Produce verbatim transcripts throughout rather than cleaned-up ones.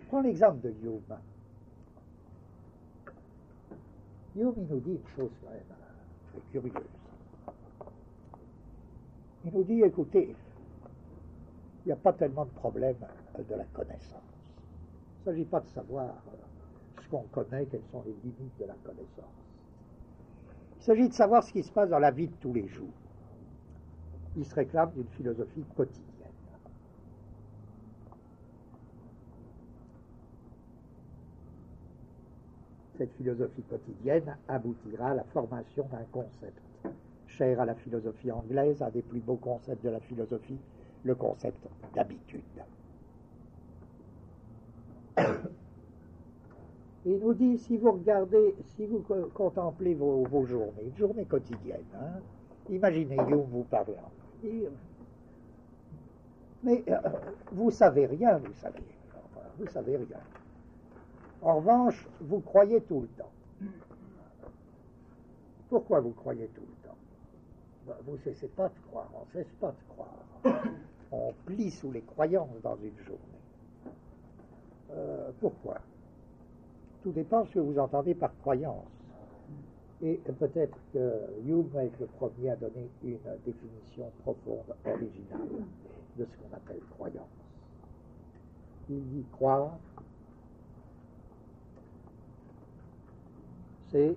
prends l'exemple de Hume. Hume, il nous dit une chose quand même très curieuse. Il nous dit, écoutez, il n'y a pas tellement de problème de la connaissance. Il ne s'agit pas de savoir ce qu'on connaît, quelles sont les limites de la connaissance. Il s'agit de savoir ce qui se passe dans la vie de tous les jours. Il se réclame d'une philosophie quotidienne. Cette philosophie quotidienne aboutira à la formation d'un concept cher à la philosophie anglaise, un des plus beaux concepts de la philosophie, le concept d'habitude. Et il nous dit, si vous regardez, si vous contemplez vos, vos journées, une journée quotidienne, hein, imaginez Hume vous parlant. Et, mais euh, vous savez rien, vous savez, enfin, vous savez rien. En revanche, vous croyez tout le temps. Pourquoi vous croyez tout le temps? Ben, vous ne cessez pas de croire, on ne cesse pas de croire. On plie sous les croyances dans une journée. Euh, pourquoi? Tout dépend de ce que vous entendez par croyance. Et peut-être que Hume va être le premier à donner une définition profonde, originale, de ce qu'on appelle croyance. Il dit croire, c'est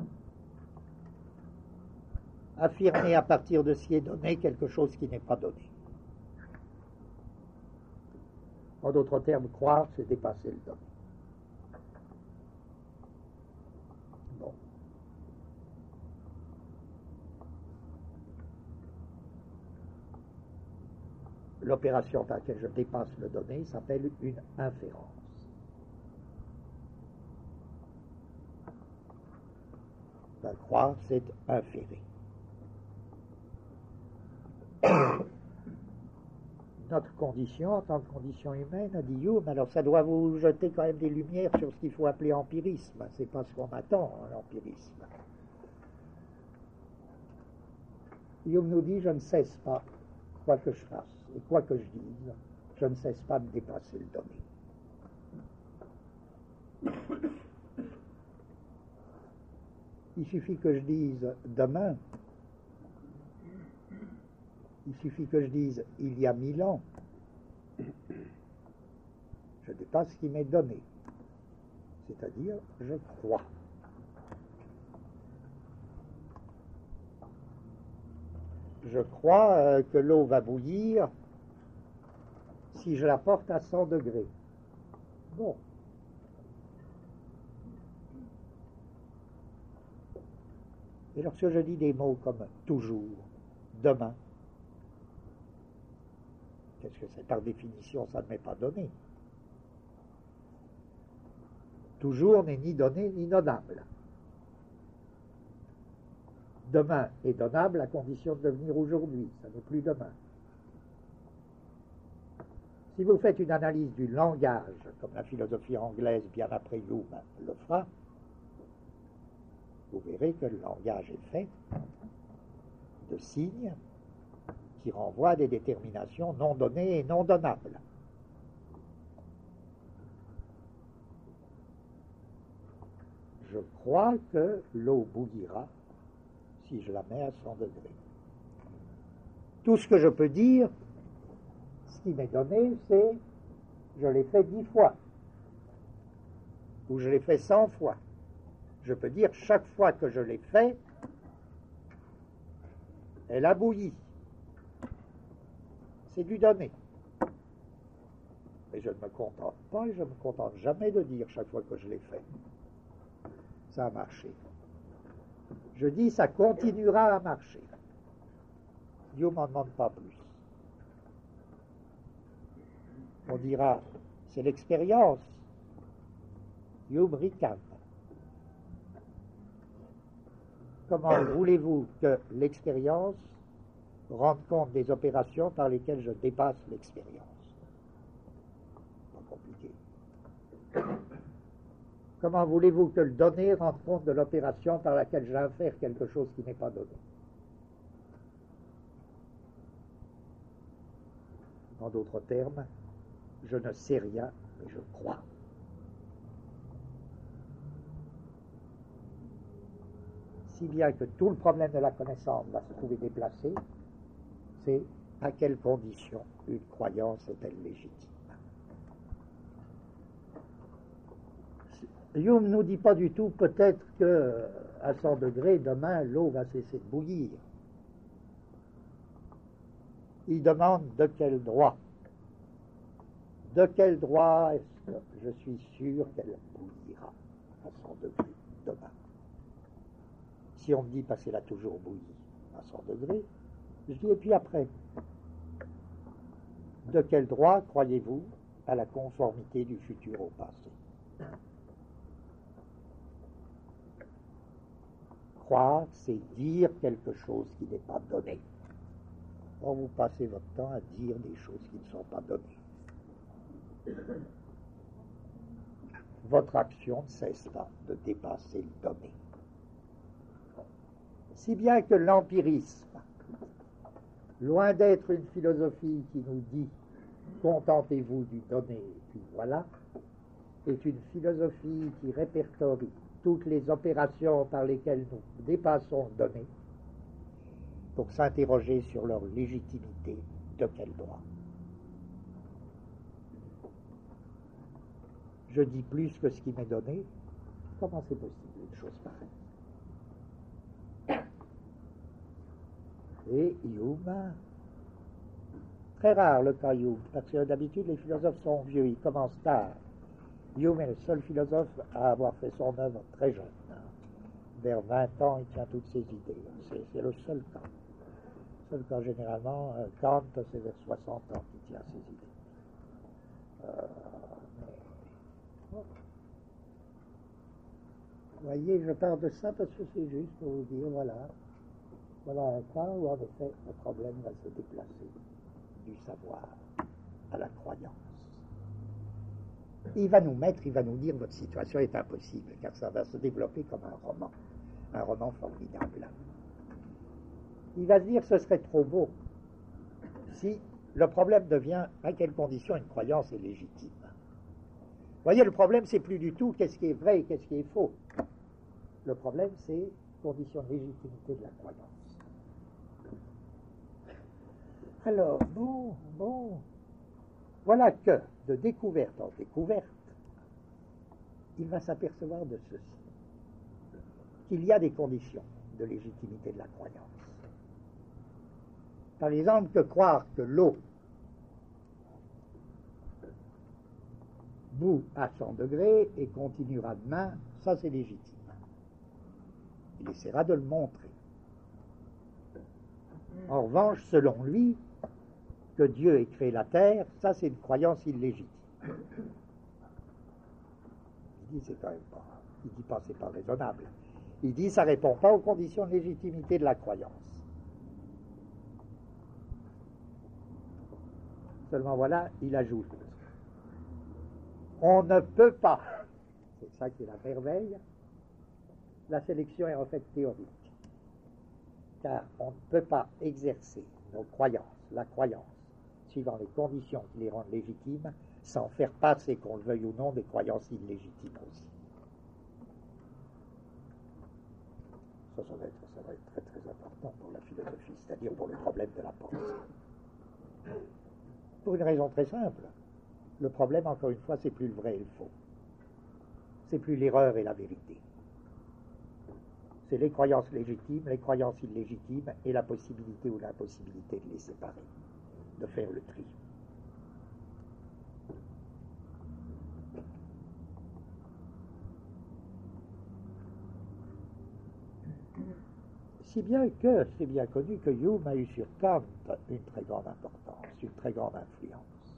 affirmer à partir de ce qui est donné quelque chose qui n'est pas donné. En d'autres termes, croire, c'est dépasser le donné. Bon. L'opération par laquelle je dépasse le donné s'appelle une inférence. Ben, croire, c'est inférer. Notre condition, en tant que condition humaine, a dit Hume, alors ça doit vous jeter quand même des lumières sur ce qu'il faut appeler empirisme. C'est pas ce qu'on attend, hein, l'empirisme. Hume nous dit, je ne cesse pas, quoi que je fasse, et quoi que je dise, je ne cesse pas de dépasser le donné. Il suffit que je dise demain, il suffit que je dise il y a mille ans, je dépasse ce qui m'est donné, c'est-à-dire je crois. Je crois euh, que l'eau va bouillir si je la porte à cent degrés. Bon. Et lorsque je dis des mots comme toujours, demain, qu'est-ce que c'est? Par définition, ça ne m'est pas donné. Toujours n'est ni donné ni donnable. Demain est donnable à condition de devenir aujourd'hui, ça n'est plus demain. Si vous faites une analyse du langage, comme la philosophie anglaise bien après Hume le fera, vous verrez que le langage est fait de signes qui renvoient à des déterminations non données et non donnables. Je crois que l'eau bouillira si je la mets à cent degrés. Tout ce que je peux dire, ce qui m'est donné, c'est je l'ai fait dix fois, ou je l'ai fait cent fois. Je peux dire chaque fois que je l'ai fait, elle a bouilli. C'est du donné. Mais je ne me contente pas et je ne me contente jamais de dire chaque fois que je l'ai fait. Ça a marché. Je dis ça continuera à marcher. Dieu ne m'en demande pas plus. On dira, c'est l'expérience. Hume ricane. Comment voulez-vous que l'expérience rende compte des opérations par lesquelles je dépasse l'expérience? Pas compliqué. Comment voulez-vous que le donné rende compte de l'opération par laquelle j'infère quelque chose qui n'est pas donné? En d'autres termes, je ne sais rien, mais je crois. si bien que tout le problème de la connaissance va se trouver déplacé, c'est à quelles conditions une croyance est-elle légitime. Hume ne nous dit pas du tout peut-être qu'à cent degrés, demain, l'eau va cesser de bouillir. Il demande de quel droit. De quel droit est-ce que je suis sûr qu'elle bouillira à cent degrés demain? Si on me dit parce qu'elle a toujours bouilli à cent degrés, je dis et puis après, de quel droit croyez-vous à la conformité du futur au passé? Croire, c'est dire quelque chose qui n'est pas donné. Or, vous passez votre temps à dire des choses qui ne sont pas données. Votre action ne cesse pas de dépasser le donné. Si bien que l'empirisme, loin d'être une philosophie qui nous dit « contentez-vous du donné, et puis voilà », est une philosophie qui répertorie toutes les opérations par lesquelles nous dépassons le donné pour s'interroger sur leur légitimité, de quel droit. Je dis plus que ce qui m'est donné. Comment c'est possible une chose pareille? Et Hume, très rare le cas Hume, parce que d'habitude les philosophes sont vieux, ils commencent tard. Hume est le seul philosophe à avoir fait son œuvre très jeune. Hein. Vers vingt ans, il tient toutes ses idées. C'est, c'est le seul cas. Le seul cas, généralement, euh, Kant, c'est vers soixante ans qu'il tient ses idées. Euh, mais... oh. Vous voyez, je parle de ça parce que c'est juste pour vous dire, voilà, voilà un cas où, en effet, le problème va se déplacer du savoir à la croyance. Il va nous mettre, il va nous dire votre situation est impossible, car ça va se développer comme un roman, un roman formidable. Il va se dire ce serait trop beau si le problème devient à quelles conditions une croyance est légitime. Vous voyez, le problème c'est plus du tout qu'est-ce qui est vrai et qu'est-ce qui est faux. Le problème c'est condition de légitimité de la croyance. Alors, bon, bon, voilà que, de découverte en découverte, il va s'apercevoir de ceci, qu'il y a des conditions de légitimité de la croyance. Par exemple, que croire que l'eau bout à cent degrés et continuera demain, ça c'est légitime. Il essaiera de le montrer. En revanche, selon lui, que Dieu ait créé la terre, ça c'est une croyance illégitime. Il dit c'est quand même pas, il dit pas c'est pas raisonnable. Il dit ça répond pas aux conditions de légitimité de la croyance. Seulement voilà, il ajoute, on ne peut pas, c'est ça qui est la merveille, la sélection est en fait théorique, car on ne peut pas exercer nos croyances, la croyance, suivant les conditions qui les rendent légitimes, sans faire passer, qu'on le veuille ou non, des croyances illégitimes aussi. Ça, ça va être, ça va être très très important pour la philosophie, c'est-à-dire pour le problème de la pensée. Pour une raison très simple. Le problème, encore une fois, c'est plus le vrai et le faux. C'est plus l'erreur et la vérité. C'est les croyances légitimes, les croyances illégitimes et la possibilité ou l'impossibilité de les séparer, de faire le tri. Si bien que, c'est bien connu que Hume a eu sur Kant une très grande importance, une très grande influence.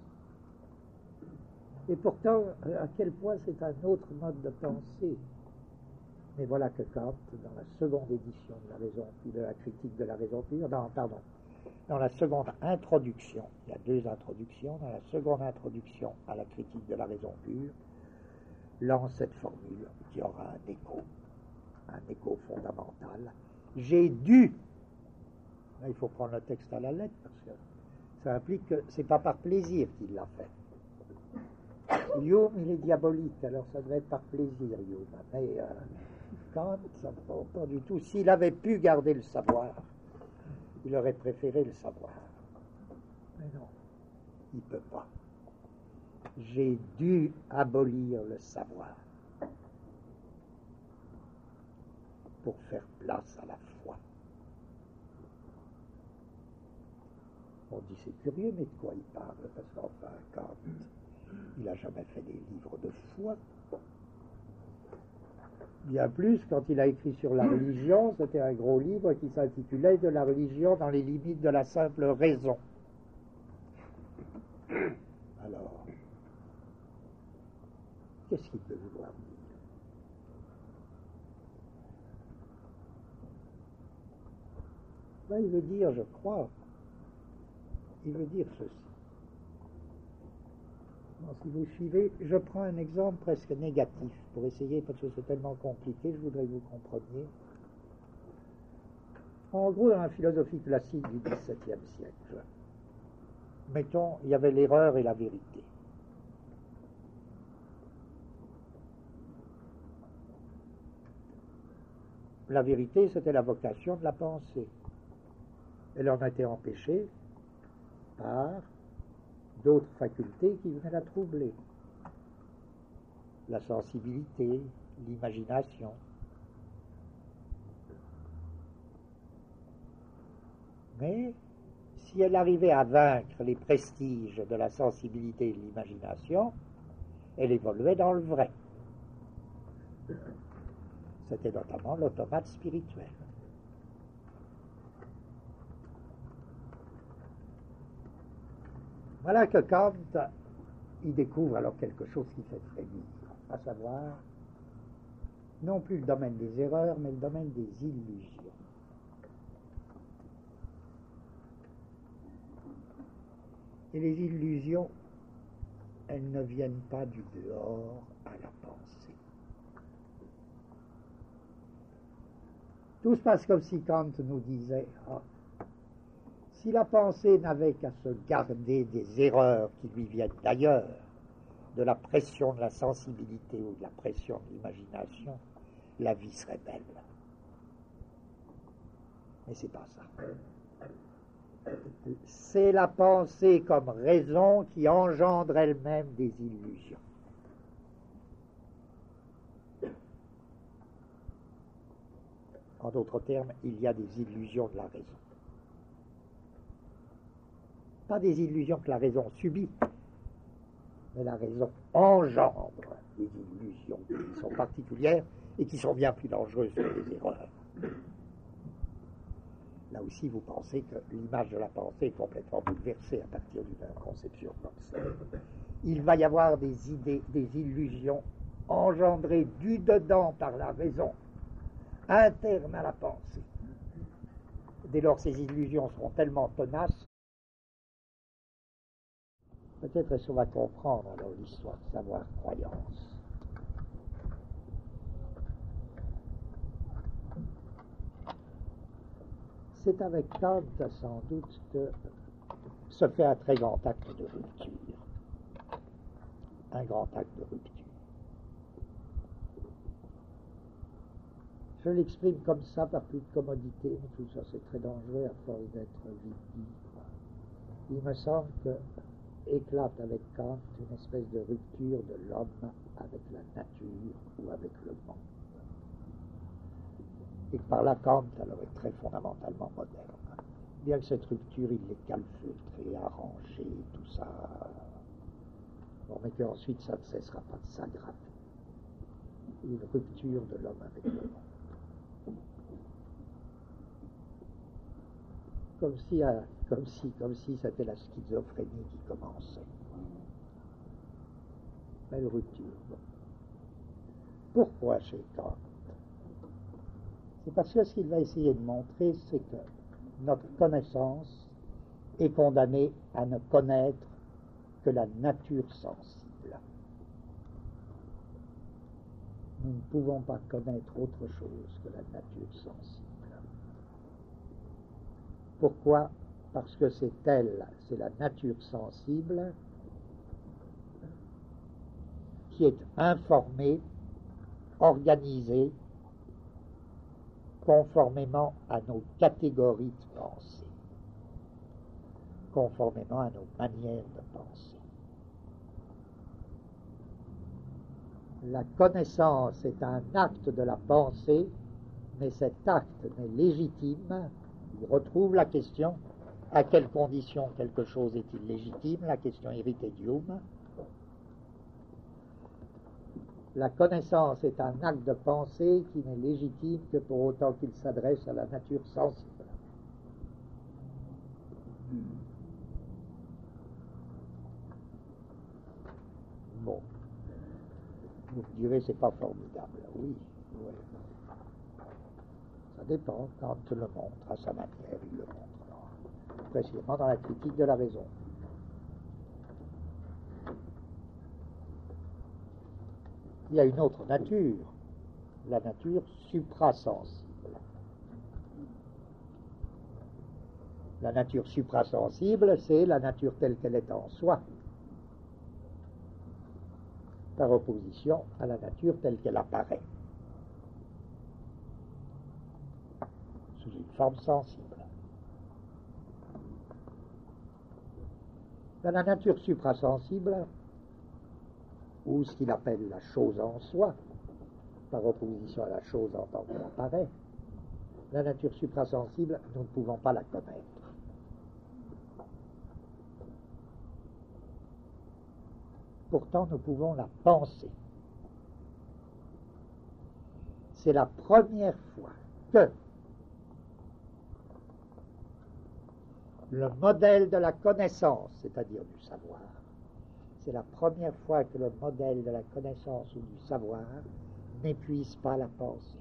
Et pourtant, à quel point c'est un autre mode de pensée. Mais voilà que Kant, dans la seconde édition de la raison, de la critique de la raison pure, non, pardon, dans la seconde introduction, il y a deux introductions, dans la seconde introduction à la critique de la raison pure, lance cette formule qui aura un écho, un écho fondamental. J'ai dû, là, il faut prendre le texte à la lettre, parce que ça implique que ce n'est pas par plaisir qu'il l'a fait. Hume, il est diabolique, alors ça devait être par plaisir, Hume. Mais, euh, Kant, ça, pas, pas du tout. S'il avait pu garder le savoir, il aurait préféré le savoir. Mais non, il ne peut pas. J'ai dû abolir le savoir pour faire place à la foi. On dit c'est curieux, mais de quoi il parle? Parce qu'enfin, Kant, il n'a jamais fait des livres de foi. Bien plus, quand il a écrit sur la religion, c'était un gros livre qui s'intitulait « De la religion dans les limites de la simple raison ». Alors, qu'est-ce qu'il peut vouloir dire? Ben, il veut dire, je crois, il veut dire ceci. Bon, si vous suivez, je prends un exemple presque négatif pour essayer, parce que c'est tellement compliqué, je voudrais que vous compreniez. En gros, dans la philosophie classique du dix-septième siècle, mettons, il y avait l'erreur et la vérité. La vérité, c'était la vocation de la pensée. Elle en a été empêchée par d'autres facultés qui venaient la troubler. La sensibilité, l'imagination. Mais si elle arrivait à vaincre les prestiges de la sensibilité et de l'imagination, elle évoluait dans le vrai. C'était notamment l'automate spirituel. Voilà que Kant, il découvre alors quelque chose qui fait frémir, à savoir, non plus le domaine des erreurs, mais le domaine des illusions. Et les illusions, elles ne viennent pas du dehors à la pensée. Tout se passe comme si Kant nous disait, ah, si la pensée n'avait qu'à se garder des erreurs qui lui viennent d'ailleurs, de la pression de la sensibilité ou de la pression de l'imagination, la vie serait belle. Mais c'est pas ça. C'est la pensée comme raison qui engendre elle-même des illusions. En d'autres termes, il y a des illusions de la raison. Pas des illusions que la raison subit, mais la raison engendre des illusions qui sont particulières et qui sont bien plus dangereuses que les erreurs. Là aussi, vous pensez que l'image de la pensée est complètement bouleversée à partir d'une conception comme ça. Il va y avoir des idées, des illusions engendrées du dedans par la raison, interne à la pensée. Dès lors, ces illusions seront tellement tenaces. Peut-être est-ce qu'on va comprendre alors l'histoire de savoir-croyance. C'est avec Kant, sans doute, que se fait un très grand acte de rupture. Un grand acte de rupture. Je l'exprime comme ça par plus de commodité, mais tout ça c'est très dangereux à force d'être vite. Il me semble que éclate avec Kant une espèce de rupture de l'homme avec la nature ou avec le monde. Et que par là, Kant alors est très fondamentalement moderne. Bien que cette rupture, il l'ait calfeutrée, arrangée, tout ça. Bon, mais qu'ensuite, ça ne cessera pas de s'aggraver. Une rupture de l'homme avec le monde. Comme si, comme si, comme si c'était la schizophrénie qui commençait. Belle rupture. Bon. Pourquoi chez Kant? C'est parce que ce qu'il va essayer de montrer, c'est que notre connaissance est condamnée à ne connaître que la nature sensible. Nous ne pouvons pas connaître autre chose que la nature sensible. Pourquoi? Parce que c'est elle, c'est la nature sensible qui est informée, organisée conformément à nos catégories de pensée, conformément à nos manières de penser. La connaissance est un acte de la pensée, mais cet acte n'est légitime. Il retrouve la question: à quelles conditions quelque chose est-il légitime? La question irritedium. La connaissance est un acte de pensée qui n'est légitime que pour autant qu'il s'adresse à la nature sensible. Bon. Vous me direz, c'est pas formidable. Oui, oui. Ça dépend. Quand il le montre à sa manière, il le montre. Précisément dans la critique de la raison. Il y a une autre nature, la nature suprasensible. La nature suprasensible, c'est la nature telle qu'elle est en soi, par opposition à la nature telle qu'elle apparaît, sous une forme sensible. Dans la nature suprasensible, ou ce qu'il appelle la chose en soi, par opposition à la chose en tant qu'elle apparaît, la nature suprasensible, nous ne pouvons pas la connaître. Pourtant, nous pouvons la penser. C'est la première fois que le modèle de la connaissance, c'est-à-dire du savoir, c'est la première fois que le modèle de la connaissance ou du savoir n'épuise pas la pensée.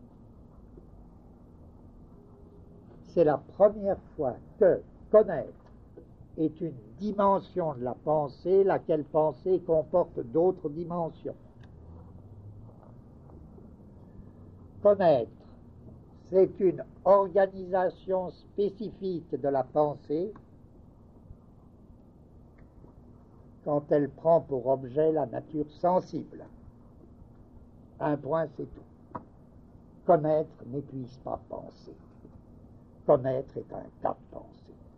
C'est la première fois que connaître est une dimension de la pensée, laquelle pensée comporte d'autres dimensions. Connaître, c'est une organisation spécifique de la pensée quand elle prend pour objet la nature sensible. Un point, c'est tout. Connaître n'épuise pas penser. Connaître est un cas de pensée.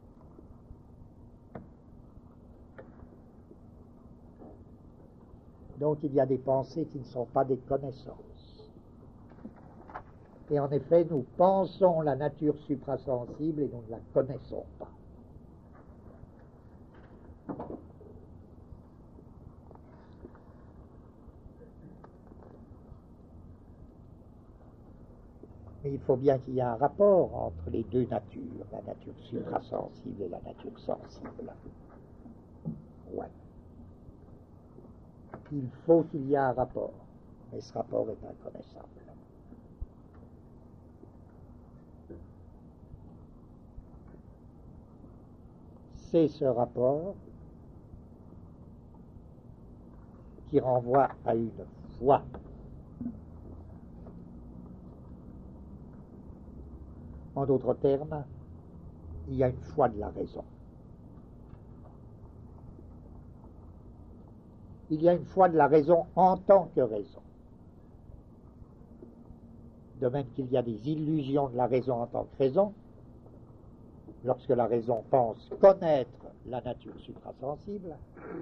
Donc il y a des pensées qui ne sont pas des connaissances. Et en effet, nous pensons la nature suprasensible et nous ne la connaissons pas. Mais il faut bien qu'il y ait un rapport entre les deux natures, la nature suprasensible et la nature sensible. Ouais. Il faut qu'il y ait un rapport, mais ce rapport est inconnaissable. C'est ce rapport qui renvoie à une foi. En d'autres termes, il y a une foi de la raison. Il y a une foi de la raison en tant que raison. De même qu'il y a des illusions de la raison en tant que raison, lorsque la raison pense connaître la nature suprasensible,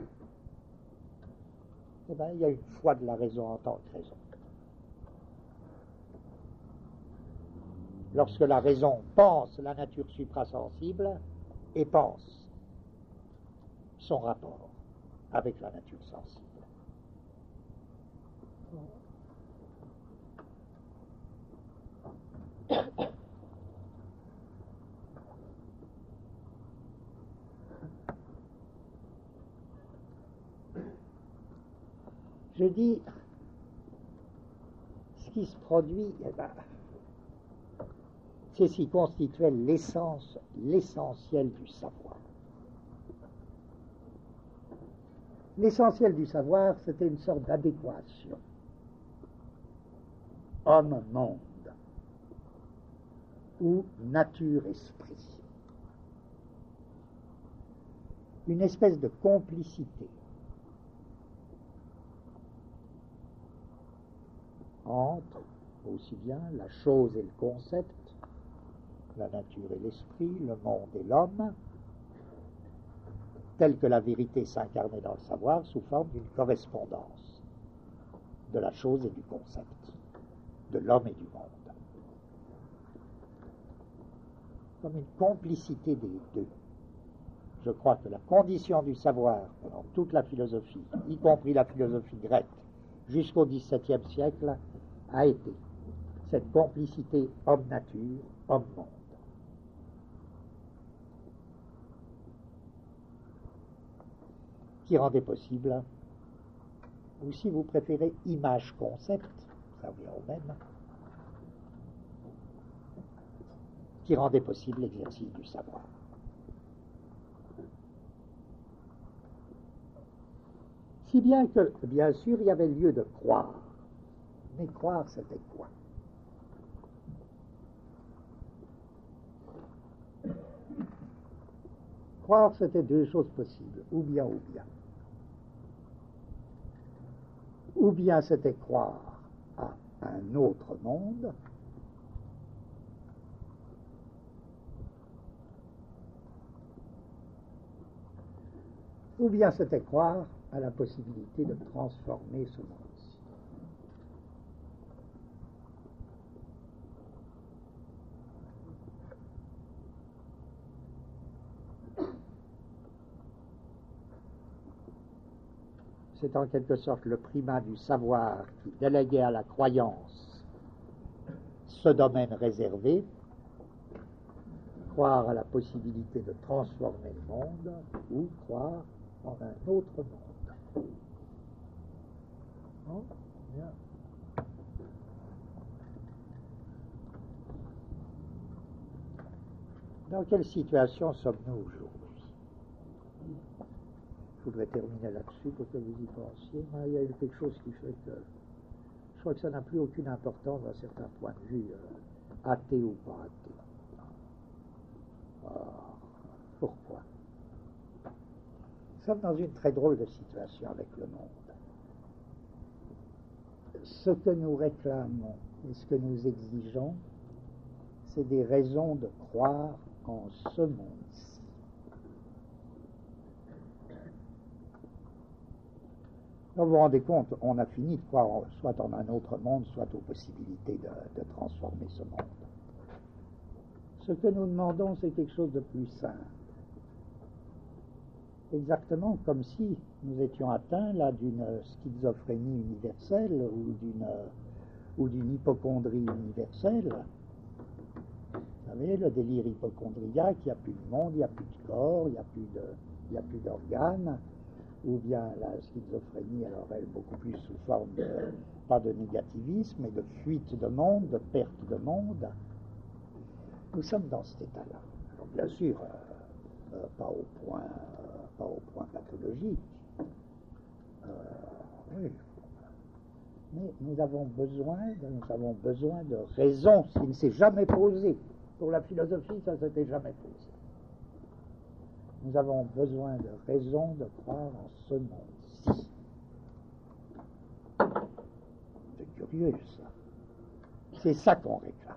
eh bien, il y a une foi de la raison en tant que raison. Lorsque la raison pense la nature suprasensible et pense son rapport avec la nature sensible. Je dis, ce qui se produit, eh ben, c'est ce qui constituait l'essence, l'essentiel du savoir. L'essentiel du savoir, c'était une sorte d'adéquation. Homme-monde ou nature-esprit. Une espèce de complicité entre aussi bien la chose et le concept, la nature et l'esprit, le monde et l'homme, telle que la vérité s'incarnait dans le savoir sous forme d'une correspondance de la chose et du concept, de l'homme et du monde. Comme une complicité des deux. Je crois que la condition du savoir pendant toute la philosophie, y compris la philosophie grecque, jusqu'au dix-septième siècle, a été cette complicité homme-nature, homme-monde. Qui rendait possible, ou si vous préférez, image-concept, ça revient au même, qui rendait possible l'exercice du savoir. Si bien que, bien sûr, il y avait lieu de croire. Mais croire, c'était quoi? Croire, c'était deux choses possibles, ou bien, ou bien. Ou bien c'était croire à un autre monde, ou bien c'était croire à la possibilité de transformer ce monde-ci. C'est en quelque sorte le primat du savoir qui déléguait à la croyance ce domaine réservé, croire à la possibilité de transformer le monde ou croire en un autre monde. Non? Bien. Dans quelle situation sommes-nous aujourd'hui? Je voudrais terminer là-dessus pour que vous y pensiez. Mais il y a eu quelque chose qui fait que je crois que ça n'a plus aucune importance d'un certain point de vue, euh, athée ou pas athée. Ah, pourquoi? Nous sommes dans une très drôle de situation avec le monde. Ce que nous réclamons et ce que nous exigeons, c'est des raisons de croire en ce monde-ci. Vous vous rendez compte, on a fini de croire en, soit en un autre monde, soit aux possibilités de, de transformer ce monde. Ce que nous demandons, c'est quelque chose de plus simple. Exactement comme si nous étions atteints là d'une schizophrénie universelle ou d'une ou d'une hypocondrie universelle. Vous savez, le délire hypocondriaque, il n'y a plus de monde, il n'y a plus de corps, il n'y a plus de, il n'y a plus d'organes, ou bien la schizophrénie, alors elle beaucoup plus sous forme de, pas de négativisme, mais de fuite de monde, de perte de monde. Nous sommes dans cet état-là. Alors bien sûr, euh, euh, pas au point, euh, pas au point pathologique. Euh, oui. Mais nous avons besoin, de, nous avons besoin de raisons, ce qui ne s'est jamais posé. Pour la philosophie, ça ne s'était jamais posé. Nous avons besoin de raisons de croire en ce monde-ci. C'est curieux, ça. C'est ça qu'on réclame.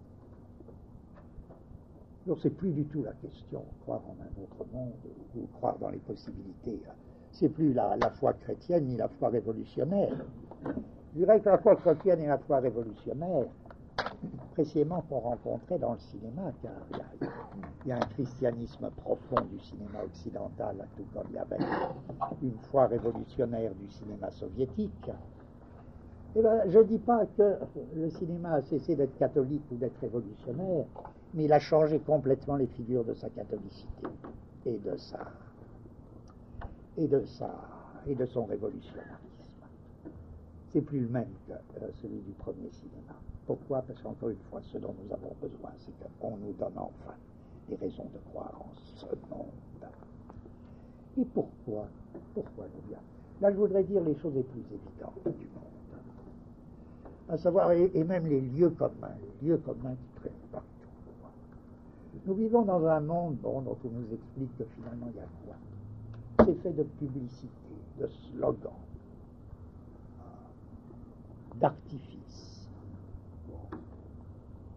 Alors, c'est plus du tout la question de croire en un autre monde ou, ou croire dans les possibilités. C'est plus la, la foi chrétienne ni la foi révolutionnaire. Je dirais que la foi chrétienne et la foi révolutionnaire, précisément qu'on rencontrait dans le cinéma, car il y, a, il y a un christianisme profond du cinéma occidental, tout comme il y avait une foi révolutionnaire du cinéma soviétique. Eh ben, je ne dis pas que le cinéma a cessé d'être catholique ou d'être révolutionnaire, mais il a changé complètement les figures de sa catholicité et de sa et de sa et de son révolutionnarisme. C'est plus le même que euh, celui du premier cinéma. Pourquoi? Parce qu'encore une fois, ce dont nous avons besoin, c'est qu'on nous donne enfin des raisons de croire en ce monde. Et pourquoi? Pourquoi nous bien? Là, je voudrais dire les choses les plus évidentes du monde. À savoir, et, et même les lieux communs, les lieux communs qui traînent partout. Nous vivons dans un monde, bon, dont on nous explique que finalement il y a quoi? C'est fait de publicité, de slogans, d'artifices,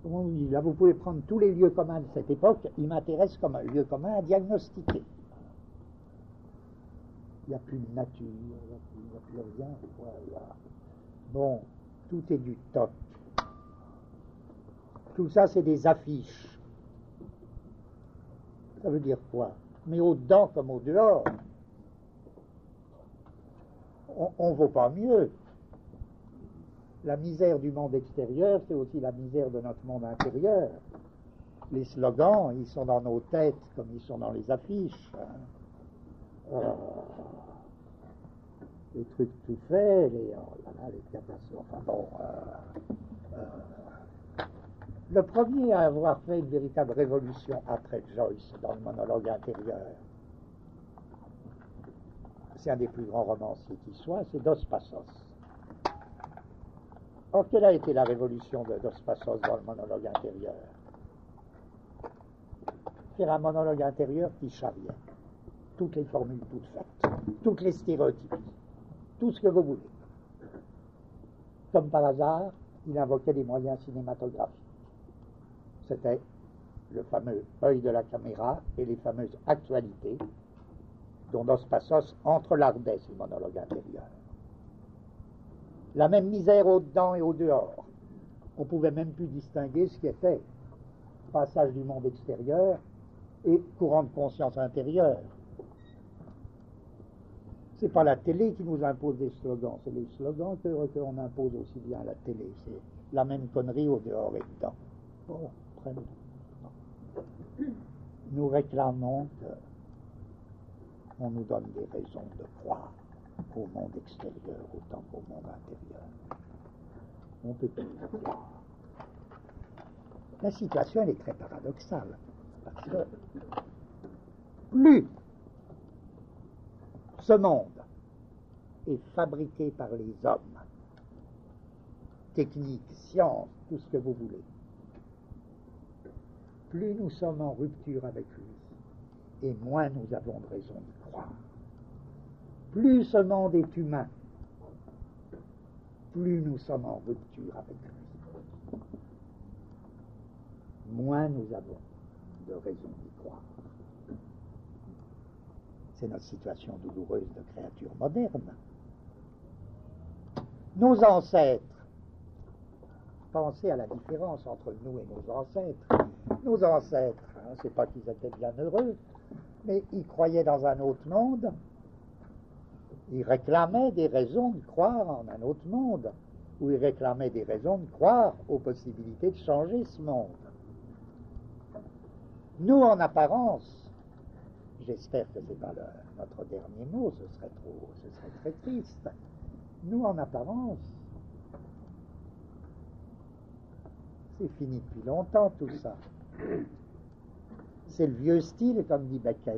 comment on dit, là vous pouvez prendre tous les lieux communs de cette époque, ils m'intéressent comme un lieu commun à diagnostiquer. Il n'y a plus de nature, il n'y a, a plus rien. Voilà. Bon, tout est du toc. Tout ça, c'est des affiches. Ça veut dire quoi? Mais au-dedans comme au dehors, on ne vaut pas mieux. La misère du monde extérieur, c'est aussi la misère de notre monde intérieur. Les slogans, ils sont dans nos têtes comme ils sont dans les affiches. Hein. Euh, les trucs tout faits, les, oh là là, les catastrophes. Enfin bon, euh, euh, le premier à avoir fait une véritable révolution après Joyce dans le monologue intérieur, c'est un des plus grands romanciers qui soit, c'est Dos Passos. Or, quelle a été la révolution de Dos Passos dans le monologue intérieur? Faire un monologue intérieur qui charriait toutes les formules toutes faites, toutes les stéréotypes, tout ce que vous voulez. Comme par hasard, il invoquait des moyens cinématographiques. C'était le fameux œil de la caméra et les fameuses actualités dont Dos Passos entrelardait ce monologue intérieur. La même misère au-dedans et au-dehors. On ne pouvait même plus distinguer ce qui était passage du monde extérieur et courant de conscience intérieure. Ce n'est pas la télé qui nous impose des slogans, c'est les slogans que, qu'on impose aussi bien à la télé. C'est la même connerie au dehors et dedans. Bon, très bien. Nous réclamons qu'on nous donne des raisons de croire au monde extérieur autant qu'au monde intérieur. On peut tout croire. La situation, elle est très paradoxale, parce que plus ce monde est fabriqué par les hommes, technique, science, tout ce que vous voulez, plus nous sommes en rupture avec lui, et moins nous avons de raison de croire. Plus ce monde est humain, plus nous sommes en rupture avec lui, moins nous avons de raison d'y croire. C'est notre situation douloureuse de créature moderne. Nos ancêtres, pensez à la différence entre nous et nos ancêtres. Nos ancêtres, hein, c'est pas qu'ils étaient bien heureux, mais ils croyaient dans un autre monde. Ils réclamaient des raisons de croire en un autre monde, ou ils réclamaient des raisons de croire aux possibilités de changer ce monde. Nous, en apparence, j'espère que ce n'est pas le, notre dernier mot, ce serait trop, ce serait très triste. Nous, en apparence, c'est fini depuis longtemps tout ça. C'est le vieux style, comme dit Beckett.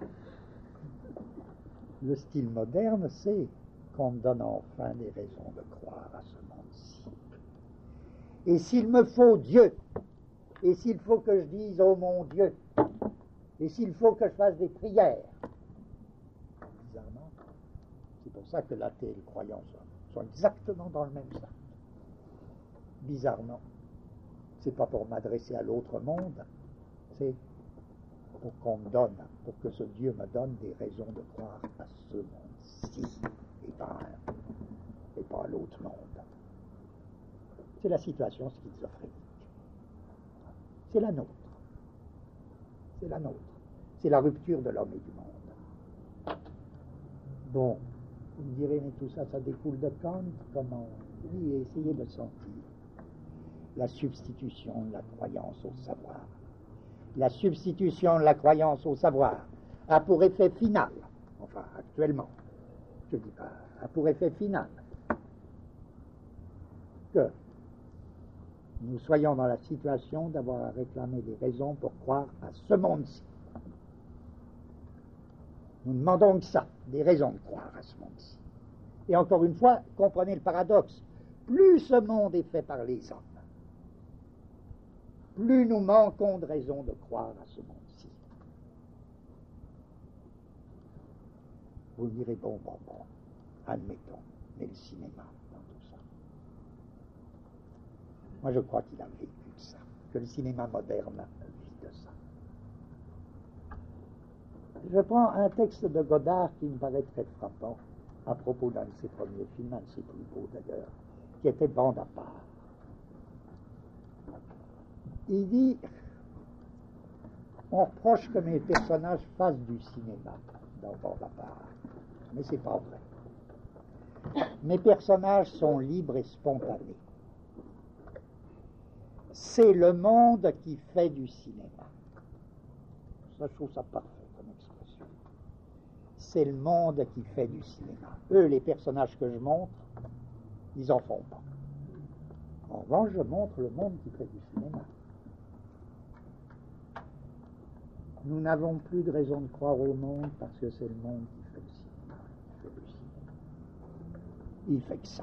Le style moderne, c'est qu'on me donne enfin des raisons de croire à ce monde-ci. Et s'il me faut Dieu, et s'il faut que je dise « Oh mon Dieu », et s'il faut que je fasse des prières, bizarrement, c'est pour ça que l'athée et le croyant sont, sont exactement dans le même sac. Bizarrement, c'est pas pour m'adresser à l'autre monde, c'est pour qu'on me donne, pour que ce Dieu me donne des raisons de croire à ce monde-ci, et pas, et pas à l'autre monde. C'est la situation schizophrénique. C'est la nôtre. C'est la nôtre. C'est la rupture de l'homme et du monde. Bon, vous me direz, mais tout ça, ça découle de Kant? Comment? Oui, essayez de sentir. La substitution de la croyance au savoir. La substitution de la croyance au savoir a pour effet final, enfin actuellement, je dis pas, a pour effet final que nous soyons dans la situation d'avoir à réclamer des raisons pour croire à ce monde-ci. Nous demandons que ça, des raisons de croire à ce monde-ci. Et encore une fois, comprenez le paradoxe. Plus ce monde est fait par les hommes, plus nous manquons de raisons de croire à ce monde-ci. Vous me direz, bon, bon, bon, admettons, mais le cinéma dans tout ça. Moi, je crois qu'il a vécu de ça. que le cinéma moderne vit de ça. Je prends un texte de Godard qui me paraît très frappant à propos d'un de ses premiers films, un de ses plus beaux d'ailleurs, qui était Bande à part. Il dit, on reproche que mes personnages fassent du cinéma dans Bande à part, mais c'est pas vrai. Mes personnages sont libres et spontanés. C'est le monde qui fait du cinéma. Ça, je trouve ça parfait comme expression. C'est le monde qui fait du cinéma. Eux, les personnages que je montre, ils en font pas. En revanche, je montre le monde qui fait du cinéma. Nous n'avons plus de raison de croire au monde parce que c'est le monde qui fait le cinéma. Il fait du cinéma. Il fait que ça.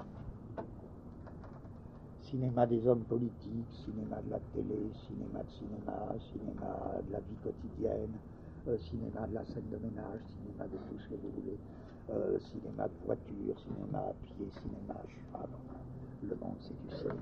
Cinéma des hommes politiques, cinéma de la télé, cinéma de cinéma, cinéma de la vie quotidienne, euh, cinéma de la scène de ménage, cinéma de tout ce que vous voulez, euh, cinéma de voiture, cinéma à pied, cinéma à cheval. Le monde, c'est du cinéma.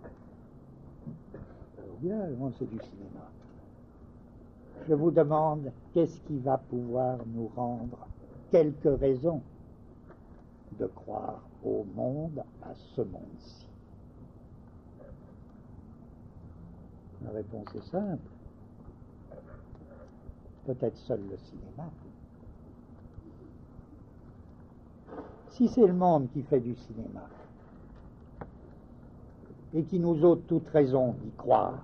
Alors bien, le monde, c'est du cinéma. Je vous demande, qu'est-ce qui va pouvoir nous rendre quelques raisons de croire au monde, à ce monde-ci? La réponse est simple. Peut-être seul le cinéma. Si c'est le monde qui fait du cinéma et qui nous ôte toute raison d'y croire,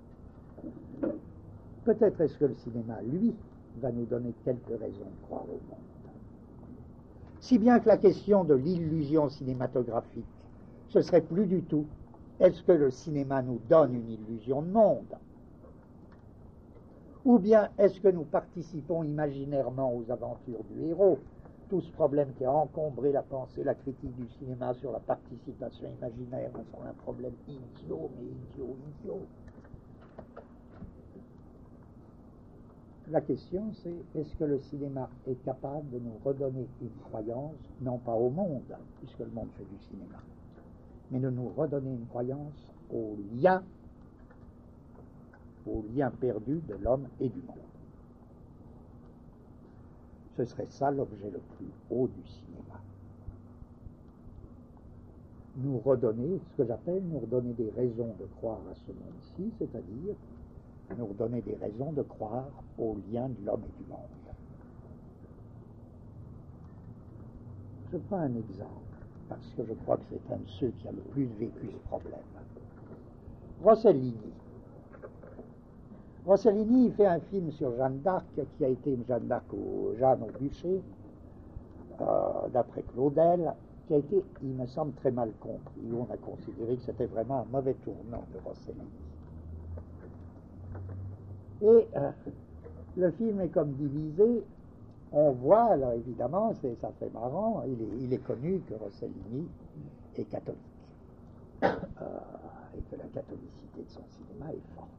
peut-être est-ce que le cinéma, lui, va nous donner quelques raisons de croire au monde. Si bien que la question de l'illusion cinématographique, ce serait plus du tout est-ce que le cinéma nous donne une illusion de monde? Ou bien est-ce que nous participons imaginairement aux aventures du héros? Tout ce problème qui a encombré la pensée, la critique du cinéma sur la participation imaginaire, c'est un problème idiot, mais idiot, idiot. La question c'est, est-ce que le cinéma est capable de nous redonner une croyance, non pas au monde, puisque le monde fait du cinéma, mais de nous redonner une croyance au lien, au lien perdu de l'homme et du monde. Ce serait ça l'objet le plus haut du cinéma. Nous redonner, ce que j'appelle nous redonner des raisons de croire à ce monde-ci, c'est-à-dire nous redonner des raisons de croire au lien de l'homme et du monde. Je prends un exemple, parce que je crois que c'est un de ceux qui a le plus vécu ce problème. Rossellini. Rossellini, il fait un film sur Jeanne d'Arc, qui a été une Jeanne d'Arc au Jeanne au bûcher, euh, d'après Claudel, qui a été, il me semble, très mal compris, où on a considéré que c'était vraiment un mauvais tournant de Rossellini. Et euh, le film est comme divisé. On voit, alors évidemment, c'est, ça fait marrant, il est, il est connu que Rossellini est catholique. Euh, et que la catholicité de son cinéma est forte.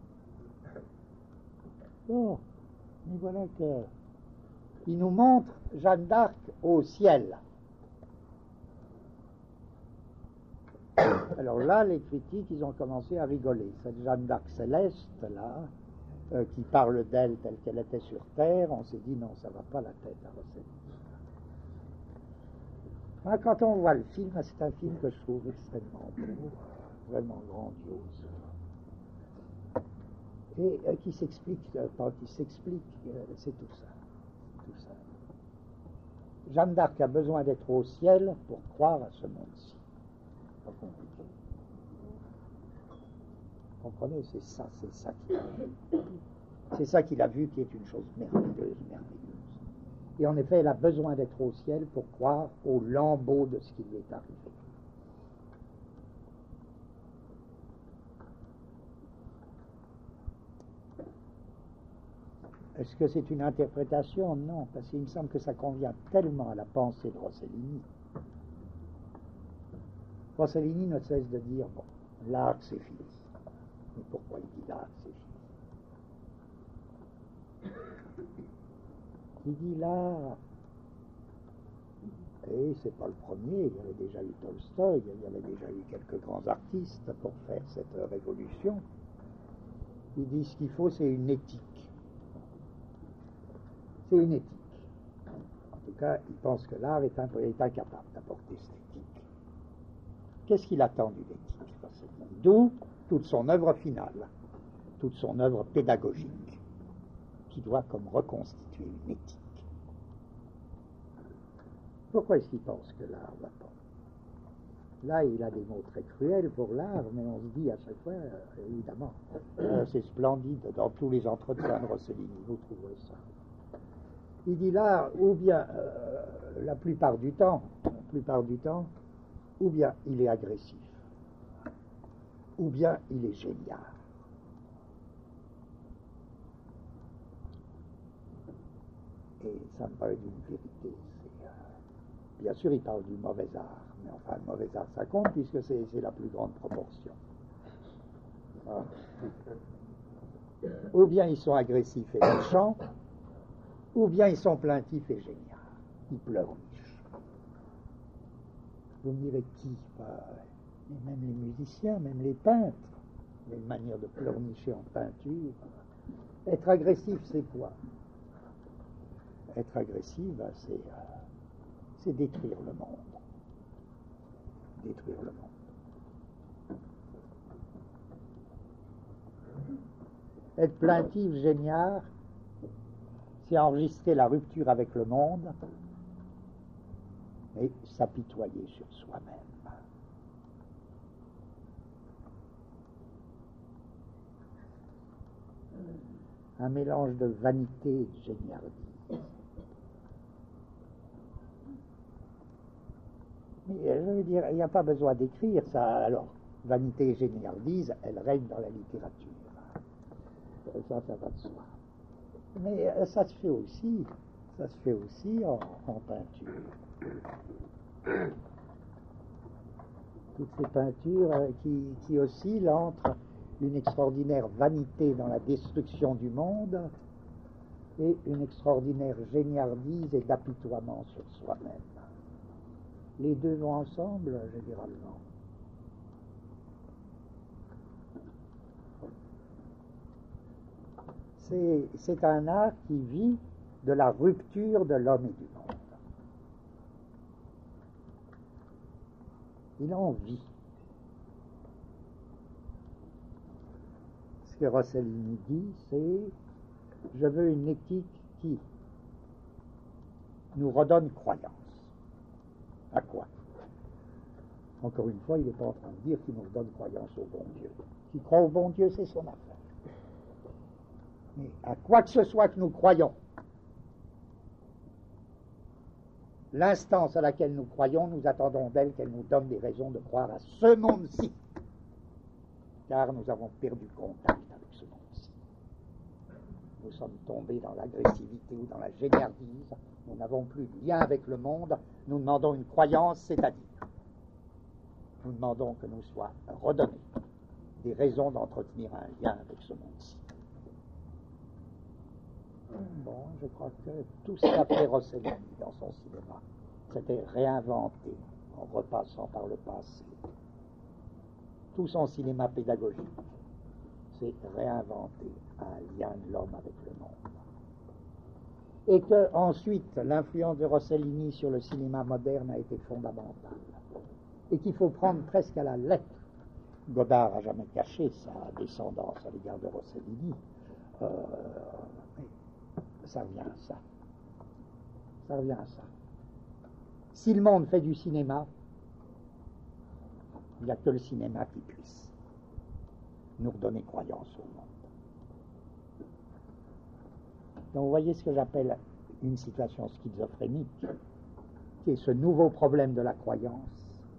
Bon, mais voilà que il nous montre Jeanne d'Arc au ciel. Alors là, les critiques, ils ont commencé à rigoler. Cette Jeanne d'Arc céleste, là, euh, qui parle d'elle telle qu'elle était sur Terre, on s'est dit non, ça va pas la tête à Rossellini. Hein, quand on voit le film, c'est un film que je trouve extrêmement beau, vraiment grandiose. Et euh, qui s'explique, euh, quand il s'explique, euh, c'est tout ça. Tout ça. Jeanne d'Arc a besoin d'être au ciel pour croire à ce monde-ci. Pas compliqué. Vous comprenez, c'est ça, c'est ça qu'il a vu. C'est ça qu'il a vu qui est une chose merveilleuse, merveilleuse. Et en effet, elle a besoin d'être au ciel pour croire au lambeau de ce qui lui est arrivé. Est-ce que c'est une interprétation? Non, parce qu'il me semble que ça convient tellement à la pensée de Rossellini. Rossellini ne cesse de dire, bon, l'art c'est fini. Mais pourquoi il dit l'art c'est fini? Il dit l'art, et c'est pas le premier, il y avait déjà eu Tolstoï, il y avait déjà eu quelques grands artistes pour faire cette révolution. Il dit ce qu'il faut, c'est une éthique. C'est une éthique. En tout cas, il pense que l'art est, un, est incapable d'apporter cette éthique. Qu'est-ce qu'il attend d'une éthique? D'où toute son œuvre finale, toute son œuvre pédagogique, qui doit comme reconstituer une éthique. Pourquoi est-ce qu'il pense que l'art va pas? Là, il a des mots très cruels pour l'art, mais on se dit à chaque fois, euh, évidemment, euh, c'est splendide, dans tous les entretiens de Rossellini, vous trouverez ça. Il dit l'art, ou bien, euh, la plupart du temps, la plupart du temps, ou bien il est agressif, ou bien il est génial. Et ça me paraît d'une vérité. Bien sûr, il parle du mauvais art, mais enfin, le mauvais art, ça compte, puisque c'est, c'est la plus grande proportion. Ah. Ou bien ils sont agressifs et méchants, ou bien ils sont plaintifs et géniaux. Ils pleurnichent. Vous me direz qui? Bah, même les musiciens, même les peintres. Il y a une manière de pleurnicher en peinture. Être agressif, c'est quoi? Être agressif, bah, c'est... Euh, c'est détruire le monde. Détruire le monde. Être plaintif, génial, c'est enregistrer la rupture avec le monde et s'apitoyer sur soi-même. Un mélange de vanité et de génialité. Mais je veux dire, il n'y a pas besoin d'écrire ça. Alors, vanité et géniardise, elles règnent dans la littérature. Ça, ça va de soi. Mais ça se fait aussi, ça se fait aussi en, en peinture. Toutes ces peintures qui, qui oscillent entre une extraordinaire vanité dans la destruction du monde et une extraordinaire géniardise et d'apitoiement sur soi-même. Les deux vont ensemble, généralement. C'est, c'est un art qui vit de la rupture de l'homme et du monde. Il en vit. Ce que Rossellini dit, c'est « Je veux une éthique qui nous redonne croyance. » À quoi? Encore une fois, il n'est pas en train de dire qu'il nous redonne croyance au bon Dieu. Qui croit au bon Dieu, c'est son affaire. Mais à quoi que ce soit que nous croyons, l'instance à laquelle nous croyons, nous attendons d'elle qu'elle nous donne des raisons de croire à ce monde-ci. Car nous avons perdu contact avec ce monde-ci. Nous sommes tombés dans l'agressivité ou dans la géniardise. Nous n'avons plus de lien avec le monde. Nous demandons une croyance, c'est-à-dire nous demandons que nous soient redonnés des raisons d'entretenir un lien avec ce monde-ci. Bon, je crois que tout ce qu'a fait Rossellini dans son cinéma, c'était réinventer en repassant par le passé. Tout son cinéma pédagogique, c'est réinventer un lien de l'homme avec le monde. Et que ensuite l'influence de Rossellini sur le cinéma moderne a été fondamentale. Et qu'il faut prendre presque à la lettre. Godard n'a jamais caché sa descendance à l'égard de Rossellini. Euh, ça revient à ça. Ça revient à ça. Si le monde fait du cinéma, il n'y a que le cinéma qui puisse nous redonner croyance au monde. Donc vous voyez ce que j'appelle une situation schizophrénique, qui est ce nouveau problème de la croyance.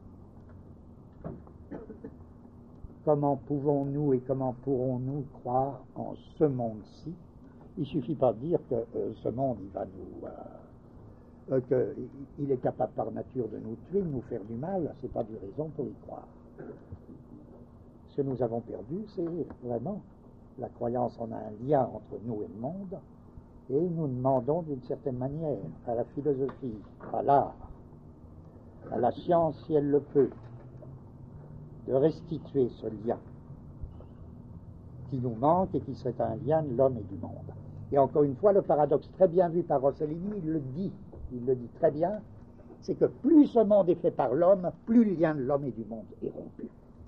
Comment pouvons-nous et comment pourrons-nous croire en ce monde-ci? Il ne suffit pas de dire que euh, ce monde, il va nous, euh, euh, qu'il est capable par nature de nous tuer, de nous faire du mal. Ce n'est pas de raison pour y croire. Ce que nous avons perdu, c'est vraiment la croyance en un lien entre nous et le monde, et nous demandons d'une certaine manière à la philosophie, à l'art, à la science, si elle le peut, de restituer ce lien qui nous manque et qui serait un lien de l'homme et du monde. Et encore une fois, le paradoxe très bien vu par Rossellini, il le dit, il le dit très bien, c'est que plus ce monde est fait par l'homme, plus le lien de l'homme et du monde est rompu.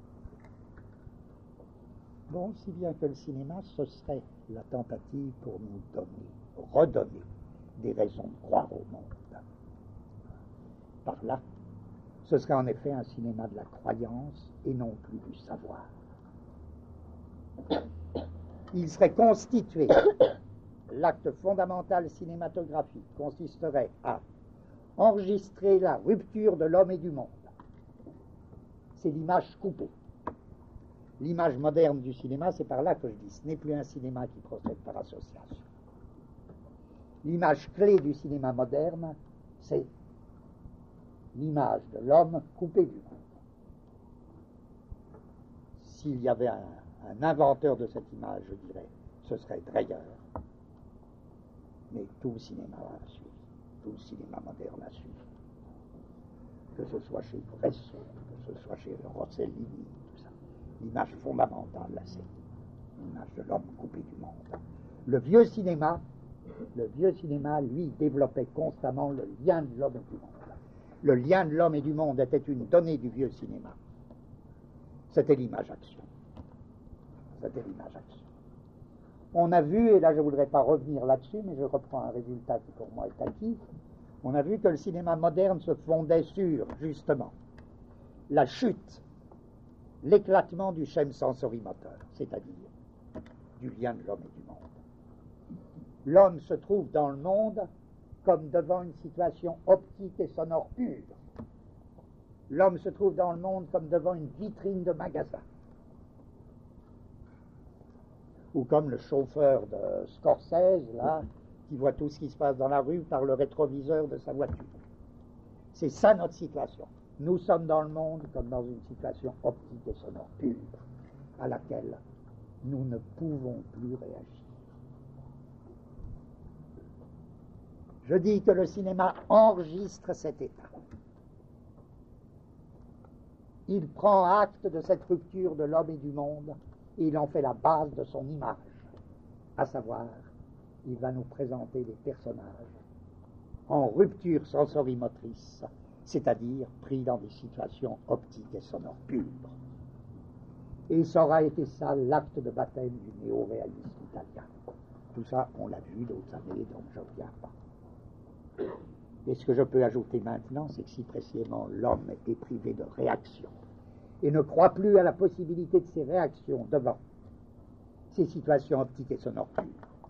Bon, si bien que le cinéma, ce serait la tentative pour nous donner, redonner des raisons de croire au monde. Par là, ce serait en effet un cinéma de la croyance et non plus du savoir. Il serait constitué, l'acte fondamental cinématographique consisterait à enregistrer la rupture de l'homme et du monde. C'est l'image coupée. L'image moderne du cinéma, c'est par là que je dis, ce n'est plus un cinéma qui procède par association. L'image clé du cinéma moderne, c'est l'image de l'homme coupé du monde. S'il y avait un, un inventeur de cette image, je dirais, ce serait Dreyer. Mais tout le cinéma a suivi, tout le cinéma moderne a suivi. Que ce soit chez Bresson, que ce soit chez Rossellini, tout ça. L'image fondamentale, c'est l'image de l'homme coupé du monde. Le vieux cinéma, le vieux cinéma, lui, développait constamment le lien de l'homme et du monde. Le lien de l'homme et du monde était une donnée du vieux cinéma. C'était l'image-action. C'était l'image-action. On a vu, et là je ne voudrais pas revenir là-dessus, mais je reprends un résultat qui pour moi est acquis, on a vu que le cinéma moderne se fondait sur, justement, la chute, l'éclatement du schème sensorimoteur, c'est-à-dire du lien de l'homme et du monde. L'homme se trouve dans le monde comme devant une situation optique et sonore pure. L'homme se trouve dans le monde comme devant une vitrine de magasin. Ou comme le chauffeur de Scorsese, là, qui voit tout ce qui se passe dans la rue par le rétroviseur de sa voiture. C'est ça notre situation. Nous sommes dans le monde comme dans une situation optique et sonore pure, à laquelle nous ne pouvons plus réagir. Je dis que le cinéma enregistre cet état. Il prend acte de cette rupture de l'homme et du monde et il en fait la base de son image, à savoir, il va nous présenter des personnages en rupture sensorimotrice, c'est-à-dire pris dans des situations optiques et sonores pures. Et ça aura été ça l'acte de baptême du néo-réalisme italien. Tout ça, on l'a vu d'autres années, donc je ne reviens pas. Et ce que je peux ajouter maintenant, c'est que si précisément l'homme est privé de réaction et ne croit plus à la possibilité de ses réactions devant ces situations optiques et sonores pures,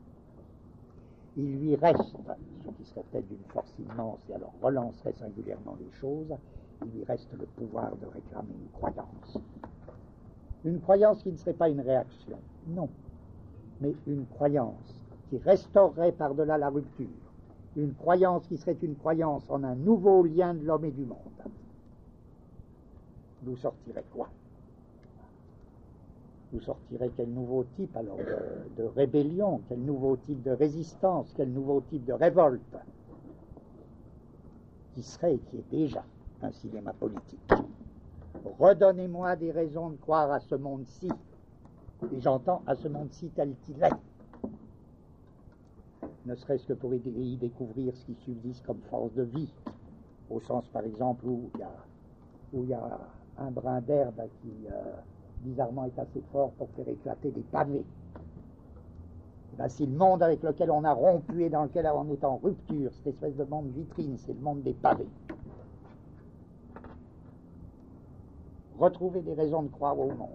il lui reste, ce qui serait peut-être d'une force immense et alors relancerait singulièrement les choses, il lui reste le pouvoir de réclamer une croyance. Une croyance qui ne serait pas une réaction, non, mais une croyance qui restaurerait par-delà la rupture, une croyance qui serait une croyance en un nouveau lien de l'homme et du monde. D'où sortirait quoi? D'où sortirait quel nouveau type alors de, de rébellion, quel nouveau type de résistance, quel nouveau type de révolte, qui serait et qui est déjà un cinéma politique. Redonnez-moi des raisons de croire à ce monde-ci, et j'entends à ce monde-ci tel qu'il est, ne serait-ce que pour y découvrir ce qui subsiste comme force de vie, au sens par exemple où il y a, où il y a un brin d'herbe qui euh, bizarrement est assez fort pour faire éclater des pavés. Et bien, si le monde avec lequel on a rompu et dans lequel on est en rupture, cette espèce de monde vitrine, c'est le monde des pavés. Retrouver des raisons de croire au monde.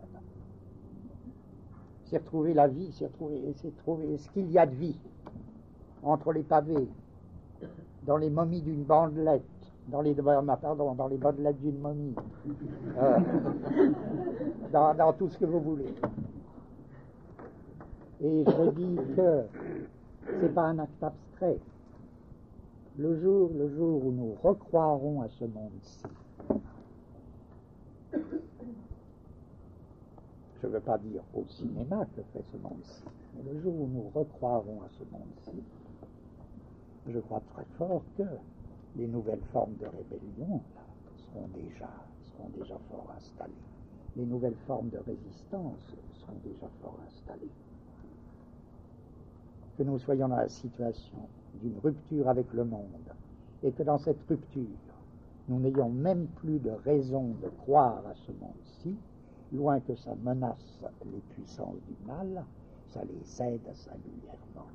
C'est retrouver la vie, c'est retrouver, c'est trouver ce qu'il y a de vie entre les pavés, dans les momies d'une bandelette, dans les, pardon, dans les bandelettes d'une momie, euh, dans, dans tout ce que vous voulez. Et je dis que c'est pas un acte abstrait. Le jour, le jour où nous recroirons à ce monde-ci, je ne veux pas dire au cinéma que fait ce monde-ci, mais le jour où nous recroirons à ce monde-ci, je crois très fort que les nouvelles formes de rébellion là, seront, déjà, seront déjà fort installées. les nouvelles formes de résistance sont déjà fort installées. Que nous soyons dans la situation d'une rupture avec le monde, et que dans cette rupture, nous n'ayons même plus de raison de croire à ce monde-ci, loin que ça menace les puissances du mal, ça les aide singulièrement.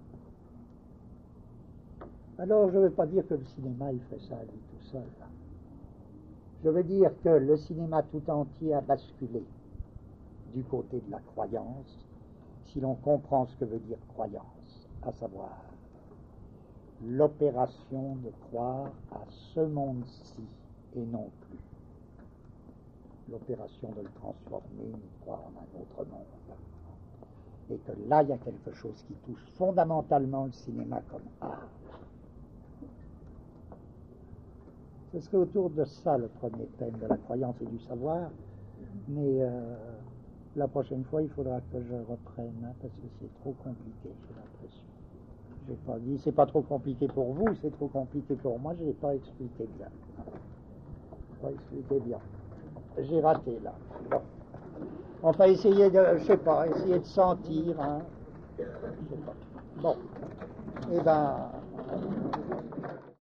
Alors, je ne veux pas dire que le cinéma, il fait ça à lui tout seul. Je veux dire que le cinéma tout entier a basculé du côté de la croyance, si l'on comprend ce que veut dire croyance, à savoir l'opération de croire à ce monde-ci et non plus. L'opération de le transformer, de croire en un autre monde. Et que là, il y a quelque chose qui touche fondamentalement le cinéma comme art. Ce serait autour de ça le premier thème, de la croyance et du savoir, mais euh, la prochaine fois, il faudra que je reprenne, hein, parce que c'est trop compliqué, j'ai l'impression. J'ai pas dit, c'est pas trop compliqué pour vous, c'est trop compliqué pour moi, je l'ai pas expliqué bien. Pas expliqué bien. J'ai raté, là. Bon. Enfin, essayer de, je sais pas, essayer de sentir, hein. Je sais pas. Bon. Eh ben...